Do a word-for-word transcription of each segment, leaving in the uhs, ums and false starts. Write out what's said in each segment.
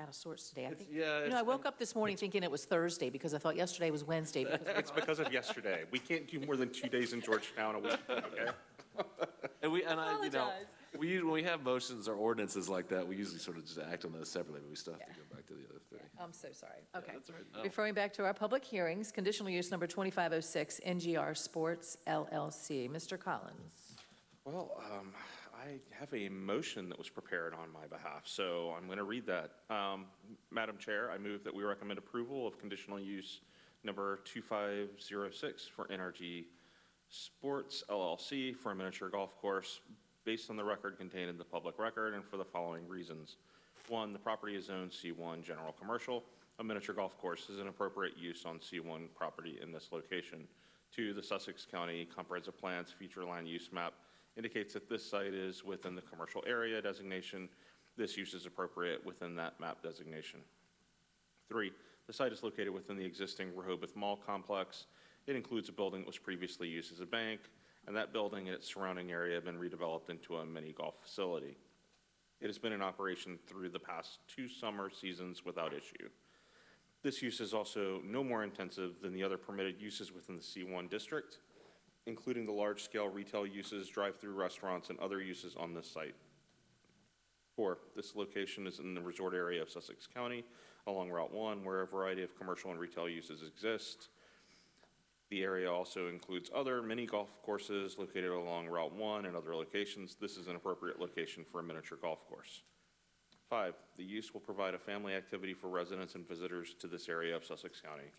out of sorts today. I It's- think, yeah, you know, it's- I woke up this morning thinking it was Thursday because I thought yesterday was Wednesday. Because It's because of yesterday. We can't do more than two days in Georgetown a week, okay? And we, and I, you know, Apologize. we, usually- when we have motions or ordinances like that, we usually sort of just act on those separately, but we still have to Yeah. go back to the other three. I'm so sorry. Okay. That's all right. No. Referring back to our public hearings, conditional use number twenty-five oh six, N G R Sports L L C. Mister Collins. Well, um, I have a motion that was prepared on my behalf, so I'm going to read that. Um, Madam Chair, I move that we recommend approval of conditional use number two five oh six for N R G Sports L L C for a miniature golf course based on the record contained in the public record and for the following reasons. One, the property is zoned C one General Commercial. A miniature golf course is an appropriate use on C one property in this location. Two, the Sussex County Comprehensive Plan's future land use map indicates that this site is within the commercial area designation. This use is appropriate within that map designation. Three, the site is located within the existing Rehoboth Mall complex. It includes a building that was previously used as a bank, and that building and its surrounding area have been redeveloped into a mini golf facility. It has been in operation through the past two summer seasons without issue. This use is also no more intensive than the other permitted uses within the C one district, including the large-scale retail uses, drive-through restaurants, and other uses on this site. Four, this location is in the resort area of Sussex County along Route one, where a variety of commercial and retail uses exist. The area also includes other mini golf courses located along Route one and other locations. This is an appropriate location for a miniature golf course. Five, the use will provide a family activity for residents and visitors to this area of Sussex County.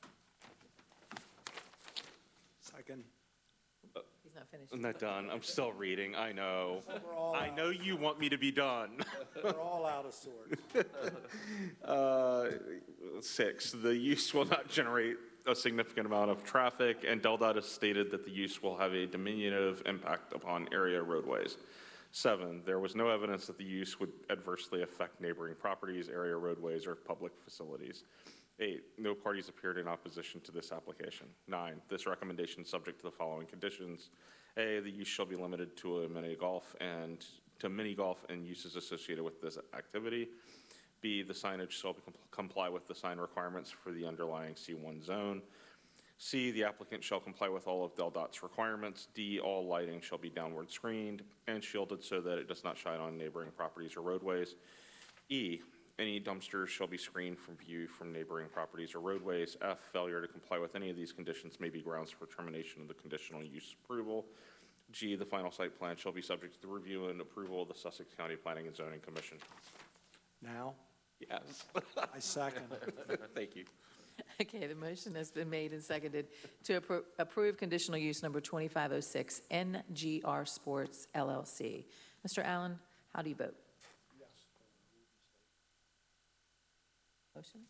Second. He's not finished. I'm not done. I'm still reading. I know. We're all I out. know you want me to be done. We're all out of sorts. Uh, Six, the use will not generate a significant amount of traffic, and DelDOT has stated that the use will have a diminutive impact upon area roadways. Seven, there was no evidence that the use would adversely affect neighboring properties, area roadways, or public facilities. Eight, no parties appeared in opposition to this application. Nine, this recommendation is subject to the following conditions. A, the use shall be limited to a mini golf and to mini golf and uses associated with this activity. B, the signage shall be compl- comply with the sign requirements for the underlying C one zone. C, the applicant shall comply with all of DelDOT's requirements. D, all lighting shall be downward screened and shielded so that it does not shine on neighboring properties or roadways. E, any dumpsters shall be screened from view from neighboring properties or roadways. F, failure to comply with any of these conditions may be grounds for termination of the conditional use approval. G, the final site plan shall be subject to the review and approval of the Sussex County Planning and Zoning Commission. Now, Yes. I second. Thank you. Okay, the motion has been made and seconded to appro- approve conditional use number twenty-five oh six, N G R Sports L L C. Mister Allen, how do you vote? Yes. Motion?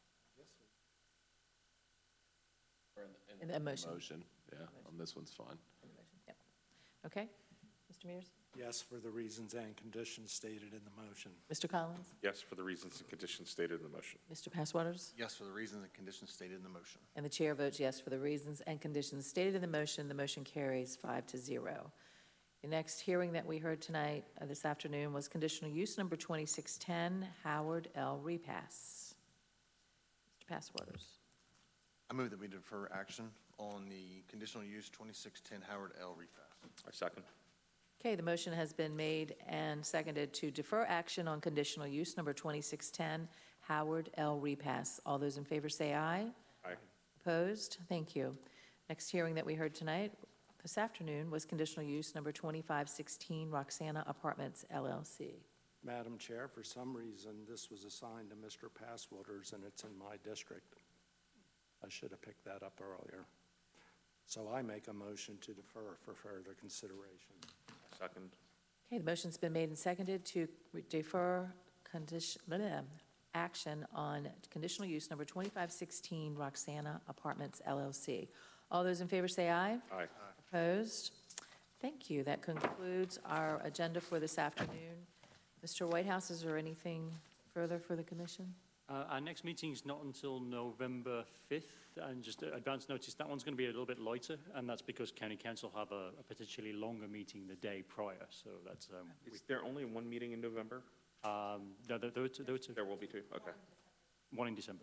Or in- In the motion. Motion, yeah, on this one's fine. Yep. Okay, Mister Mears? Yes, for the reasons and conditions stated in the motion. Mister Collins? Yes, for the reasons and conditions stated in the motion. Mister Passwaters? Yes, for the reasons and conditions stated in the motion. And the chair votes yes for the reasons and conditions stated in the motion. The motion carries five to zero. The next hearing that we heard tonight, uh, this afternoon, was conditional use number twenty-six ten, Howard L. Repass. Mister Passwaters? I move that we defer action on the conditional use twenty-six ten Howard L. Repass. I second. Okay, the motion has been made and seconded to defer action on conditional use number twenty-six ten, Howard L. Repass. All those in favor say aye. Aye. Opposed? Thank you. Next hearing that we heard tonight, this afternoon, was conditional use number twenty-five sixteen, Roxana Apartments, L L C. Madam Chair, for some reason, this was assigned to Mister Passwaters, and it's in my district. I should have picked that up earlier. So I make a motion to defer for further consideration. Second. Okay, the motion's been made and seconded to re- defer condition, blah, blah, action on conditional use number twenty-five sixteen, Roxana Apartments, L L C. All those in favor say aye. Aye. Opposed? Thank you. That concludes our agenda for this afternoon. Mister Whitehouse, is there anything further for the commission? Uh, Our next meeting is not until November fifth, and just uh, advance notice, that one's going to be a little bit lighter, and that's because County Council have a a potentially longer meeting the day prior, so that's... um, we- Is there only one meeting in November? Um, no, there, there were two, there were two. There will be two? Okay. One in December.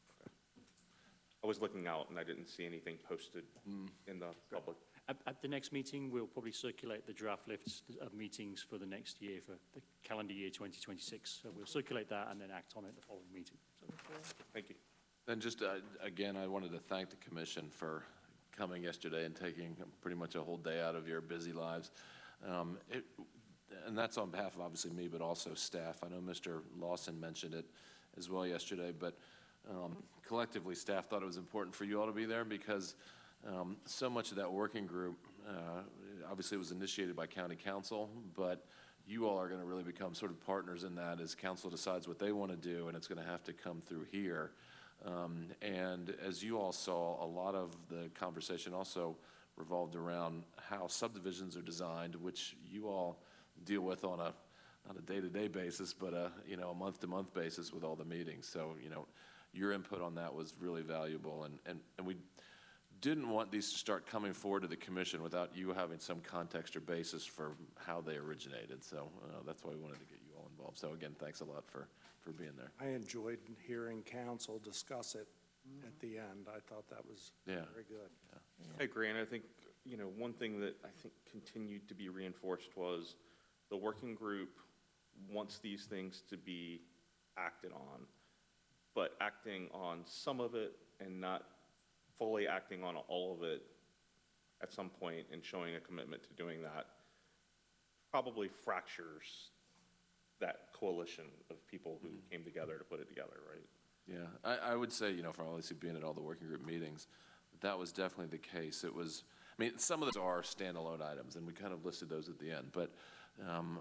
I was looking out and I didn't see anything posted in the public. At, at the next meeting, we'll probably circulate the draft list of meetings for the next year, for the calendar year twenty twenty-six. So we'll circulate that and then act on it the following meeting. So, Thank you. And just, uh, again, I wanted to thank the commission for coming yesterday and taking pretty much a whole day out of your busy lives. Um, it, and that's on behalf of obviously me, but also staff. I know Mister Lawson mentioned it as well yesterday, but um, collectively, staff thought it was important for you all to be there because um, so much of that working group, uh, obviously it was initiated by county council, but you all are going to really become sort of partners in that as council decides what they want to do, and it's going to have to come through here. Um, and as you all saw, a lot of the conversation also revolved around how subdivisions are designed, which you all deal with on a, not a day-to-day basis, but a, you know, a month-to-month basis with all the meetings. So, you know, your input on that was really valuable, and, and, and we didn't want these to start coming forward to the commission without you having some context or basis for how they originated. So uh, that's why we wanted to get you all involved. So again, thanks a lot for, for being there. I enjoyed hearing council discuss it at the end. I thought that was Yeah. very good. I agree, and I think, you know, one thing that I think continued to be reinforced was the working group wants these things to be acted on, but acting on some of it and not fully acting on all of it at some point and showing a commitment to doing that probably fractures that coalition of people who came together to put it together, right? Yeah, I, I would say, you know, from obviously being at all the working group meetings, that was definitely the case. It was, I mean, some of those are standalone items, and we kind of listed those at the end, but um,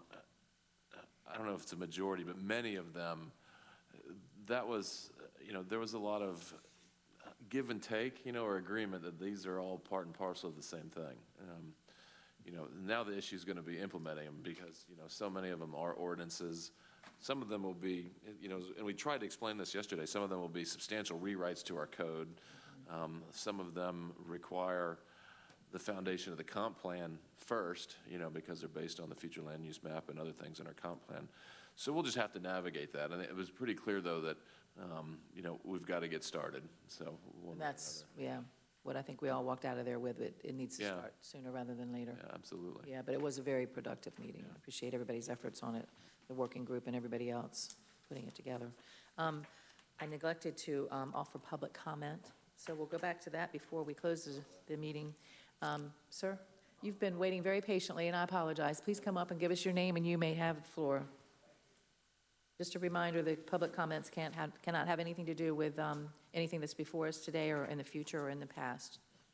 I don't know if it's a majority, but many of them, that was, you know, there was a lot of give and take, you know, or agreement that these are all part and parcel of the same thing. Um, you know, now the issue is going to be implementing them because, you know, so many of them are ordinances. Some of them will be, you know, and we tried to explain this yesterday, some of them will be substantial rewrites to our code. Um, some of them require the foundation of the comp plan first, you know, because they're based on the future land use map and other things in our comp plan. So we'll just have to navigate that. And it was pretty clear, though, that, um, you know, we've got to get started. So one And way or that's, yeah, what I think we all walked out of there with. It, it needs to Yeah. start sooner rather than later. another. Yeah, absolutely. Yeah, but it was a very productive meeting. I appreciate everybody's efforts on it, the working group and everybody else putting it together. Um, I neglected to um, offer public comment, so we'll go back to that before we close the, the meeting. Um, Sir, you've been waiting very patiently, and I apologize. Please come up and give us your name, and you may have the floor. Just a reminder that public comments can't have, cannot have anything to do with um, anything that's before us today or in the future or in the past.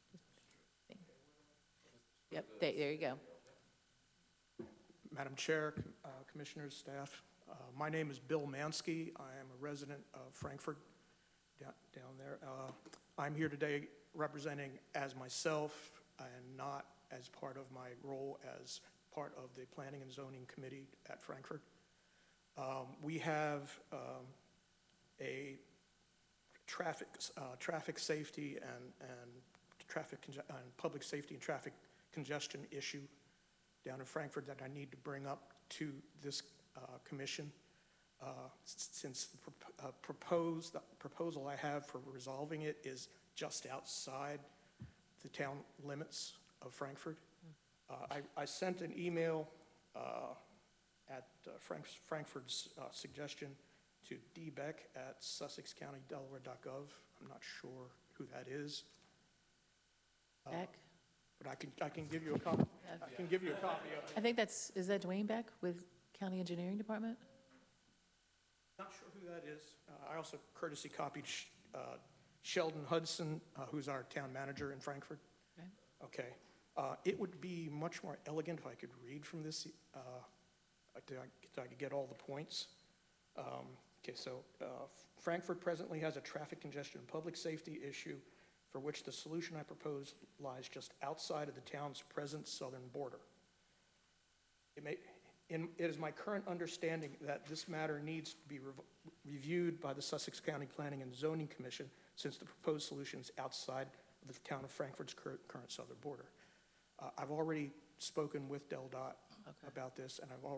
Yep, there there you go. Madam Chair, uh, Commissioners, staff, uh, my name is Bill Mansky. I am a resident of Frankfurt down, down there. Uh, I'm here today representing as myself and not as part of my role as part of the Planning and Zoning Committee at Frankfurt. Um, we have um, a traffic, uh, traffic safety and, and traffic conge- and public safety and traffic congestion issue down in Frankfurt that I need to bring up to this uh, commission. Uh, since the pro- uh, proposed, the proposal I have for resolving it is just outside the town limits of Frankfurt. Uh, I, I sent an email uh, at uh, Frank, Frankfurt's uh, suggestion to D Beck at sussex county delaware dot gov. I'm not sure who that is. Beck? But I can, I can give you a copy, I can give you a copy of it. I think that's, is that Dwayne Beck with County Engineering Department? Not sure who that is. Uh, I also courtesy copied Sh- uh, Sheldon Hudson, uh, who's our town manager in Frankfurt. Okay. Okay. Uh, It would be much more elegant if I could read from this, uh, did I did I get all the points? Um, Okay, so uh, Frankfurt presently has a traffic congestion and public safety issue for which the solution I propose lies just outside of the town's present southern border. It may, in, it is my current understanding that this matter needs to be rev- reviewed by the Sussex County Planning and Zoning Commission since the proposed solution is outside of the town of Frankfurt's current, current southern border. Uh, I've already spoken with DelDOT Okay. about this, and I've already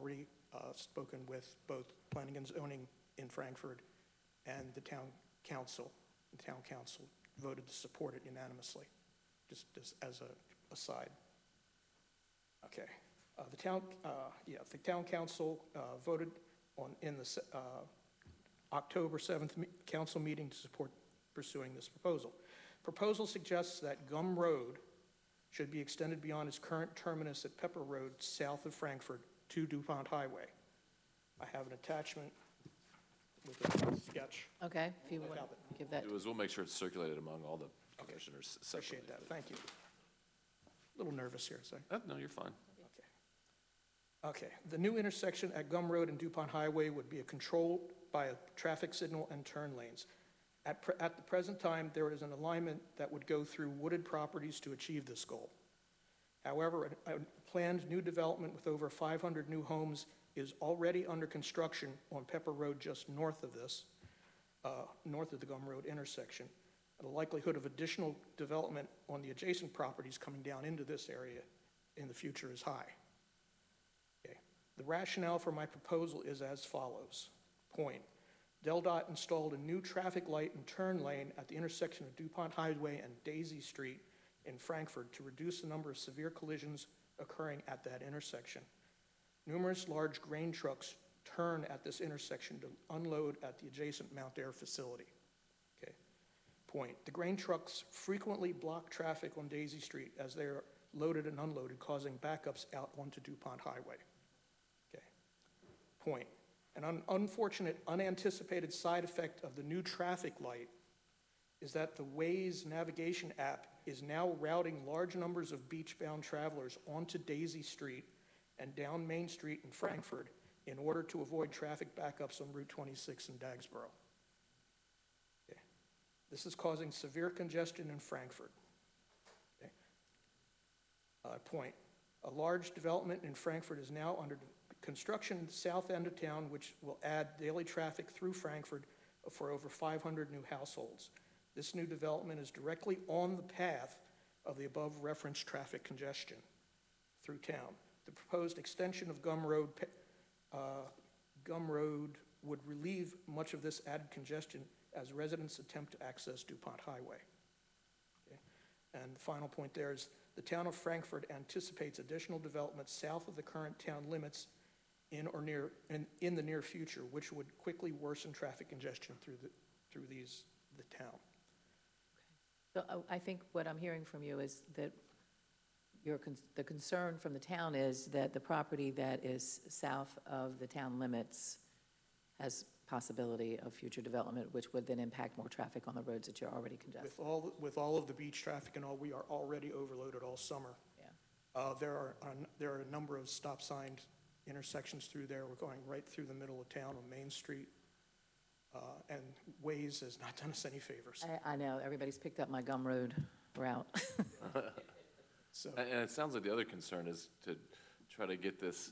uh, spoken with both planning and zoning in Frankfurt and the town council. The town council voted to support it unanimously, just, just as a aside. Okay, uh, the town, uh, yeah, the town council uh, voted on in the se- uh, October seventh me- council meeting to support pursuing this proposal. Proposal suggests that Gum Road should be extended beyond its current terminus at Pepper Road, south of Frankfurt, to DuPont Highway. I have an attachment with a sketch. Okay, if you I want found to give that, It was, we'll make sure it's circulated among all the commissioners separately. Appreciate that, thank you. A little nervous here, sorry. Oh, no, you're fine. Okay, the new intersection at Gum Road and DuPont Highway would be a controlled by a traffic signal and turn lanes. At, pre- at the present time, there is an alignment that would go through wooded properties to achieve this goal. However, a, a planned new development with over five hundred new homes is already under construction on Pepper Road just north of this, uh, north of the Gum Road intersection. The likelihood of additional development on the adjacent properties coming down into this area in the future is high. Okay. The rationale for my proposal is as follows. Point. DelDOT installed a new traffic light and turn lane at the intersection of DuPont Highway and Daisy Street in Frankfurt to reduce the number of severe collisions occurring at that intersection. Numerous large grain trucks turn at this intersection to unload at the adjacent Mount Air facility. Okay. Point. The grain trucks frequently block traffic on Daisy Street as they are loaded and unloaded, causing backups out onto DuPont Highway. Okay. Point. An un- unfortunate, unanticipated side effect of the new traffic light is that the Waze navigation app is now routing large numbers of beach-bound travelers onto Daisy Street and down Main Street in Frankfurt in order to avoid traffic backups on Route twenty-six in Dagsboro. Okay. This is causing severe congestion in Frankfurt. Okay. Uh, point. A large development in Frankfurt is now under construction in the south end of town, which will add daily traffic through Frankfurt for over five hundred new households. This new development is directly on the path of the above referenced traffic congestion through town. The proposed extension of Gum Road, uh, Gum Road would relieve much of this added congestion as residents attempt to access DuPont Highway. Okay. And the final point there is the town of Frankfurt anticipates additional development south of the current town limits in or near in, in the near future, which would quickly worsen traffic congestion through the through these the town. so uh, I think what I'm hearing from you is that your, con- the concern from the town is that the property that is south of the town limits has possibility of future development, which would then impact more traffic on the roads that you're already congested. With all with all of the beach traffic and all, we are already overloaded all summer. Yeah. Uh, there are uh, there are a number of stop signed intersections through there. We're going right through the middle of town on Main Street. Uh, and Waze has not done us any favors. I, I know, everybody's picked up my Gum Road route. So, And and it sounds like the other concern is to try to get this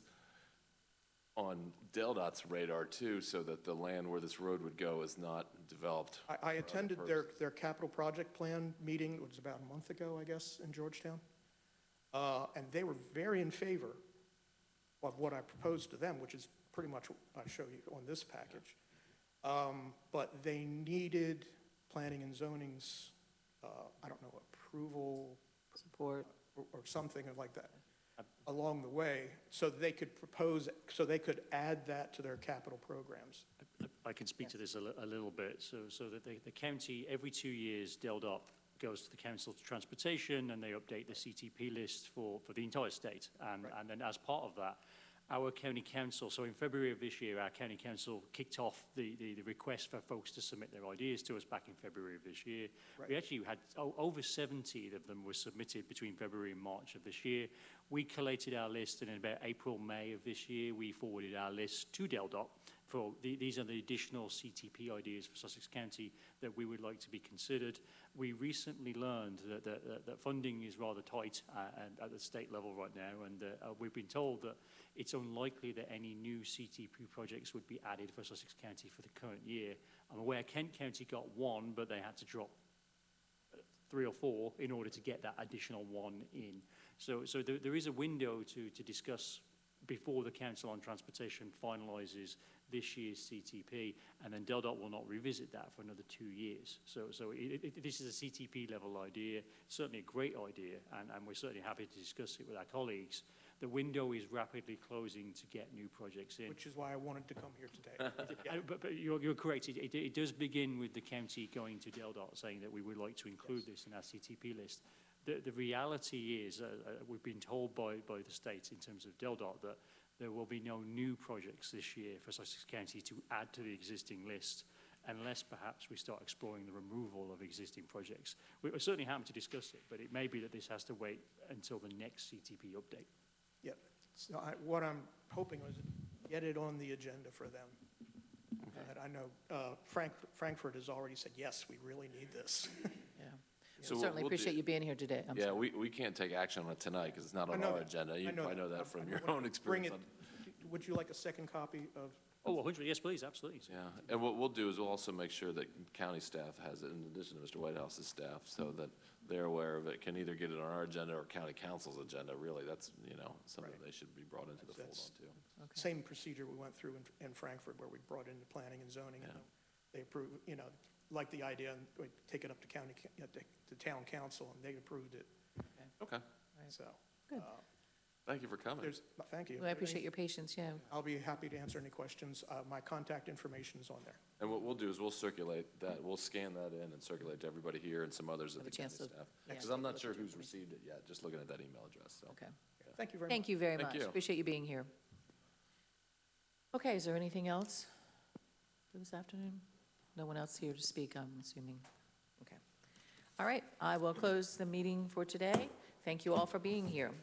on DelDOT's radar too, so that the land where this road would go is not developed. I, I attended their, their capital project plan meeting, it was about a month ago, I guess, in Georgetown. Uh, and they were very in favor of what I proposed to them, which is pretty much what I show you on this package. Um, but they needed planning and zoning's, uh, I don't know, approval Support. or, or something like that along the way, so that they could propose, so they could add that to their capital programs. I can speak to this a, li- a little bit. So, so that the, the county, every two years, DelDOT goes to the Council for Transportation and they update the C T P list for, for the entire state. And, Right. and then as part of that, our county council, so in February of this year, our county council kicked off the, the, the request for folks to submit their ideas to us back in February of this year. Right. We actually had o- over seventy of them were submitted between February and March of this year. We collated our list, and in about April, May of this year, we forwarded our list to DelDOT for the, these are the additional C T P ideas for Sussex County that we would like to be considered. We recently learned that, that, that, that funding is rather tight uh, and at the state level right now, and uh, uh, we've been told that it's unlikely that any new C T P projects would be added for Sussex County for the current year. I'm aware Kent County got one, but they had to drop three or four in order to get that additional one in. So, so there, there is a window to, to discuss before the Council on Transportation finalises this year's C T P, and then DelDOT will not revisit that for another two years. So, so it, it, this is a C T P level idea, certainly a great idea, and, and we're certainly happy to discuss it with our colleagues. The window is rapidly closing to get new projects in. Which is why I wanted to come here today. Uh, But, but you're, you're correct. It, it, it does begin with the county going to DelDOT saying that we would like to include this in our C T P list. The, the reality is, uh, uh, we've been told by, by the state in terms of DelDOT that there will be no new projects this year for Sussex County to add to the existing list, unless perhaps we start exploring the removal of existing projects. We're certainly happy to discuss it, but it may be that this has to wait until the next C T P update. Yeah, so I, what I'm hoping was get it on the agenda for them. And I know uh, Frank, Frankfurt has already said, yes, we really need this. Yeah. So what Certainly we'll appreciate do- you being here today. I'm Yeah, sorry. we, we can't take action on it tonight because it's not I on know our that. agenda. You I know probably know that. that from I- I your wanna own bring experience. it- on- Would you like a second copy of? Oh, one hundred, yes, please, absolutely. Yeah, and what we'll do is we'll also make sure that county staff has it, in addition to Mister Whitehouse's staff, so that they're aware of it, can either get it on our agenda or county council's agenda, really. That's, you know, something Right. they should be brought into the fold That's- on too. Okay. Same procedure we went through in, in Frankfurt, where we brought in the planning and zoning, and Yeah. they approved, you know, like the idea, and we take it up to county, ca- uh, to to town council, and they approved it, Okay, so. Good. uh, thank you for coming. There's, thank you. Well, I appreciate your patience, yeah. I'll be happy to answer any questions. Uh, My contact information is on there. And what we'll do is we'll circulate that, we'll scan that in and circulate to everybody here and some others at Have the a chance county to- staff. yeah, Because I'm take a not look sure at your who's received it yet, just looking at that email address, so. Okay. Thank you very much. Thank you very Thank much. you. Appreciate you being here. Okay, is there anything else for this afternoon? No one else here to speak, I'm assuming? Okay. All right, I will close the meeting for today. Thank you all for being here.